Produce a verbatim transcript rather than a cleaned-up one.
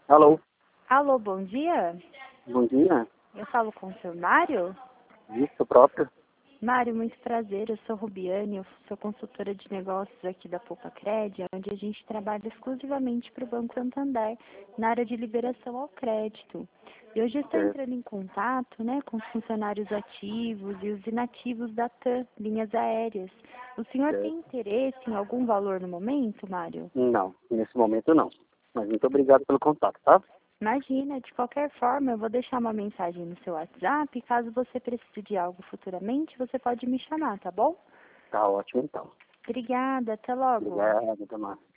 Alô, Alô, bom dia. bom dia. Eu falo com o seu Mário? Isso, próprio. Mário, muito prazer. Eu sou Rubiane, eu sou consultora de negócios aqui da Poupa Cred, onde a gente trabalha exclusivamente para o Banco Santander, na área de liberação ao crédito. E hoje eu estou Certo. entrando em contato, né, com os funcionários ativos e os inativos da TAM, linhas aéreas. O senhor Certo. tem interesse em algum valor no momento, Mário? Não, nesse momento não. Mas muito obrigado pelo contato, tá? Imagina, de qualquer forma, eu vou deixar uma mensagem no seu WhatsApp. Caso você precise de algo futuramente, você pode me chamar, tá bom? Tá ótimo então. Obrigada, até logo. Obrigado, até mais.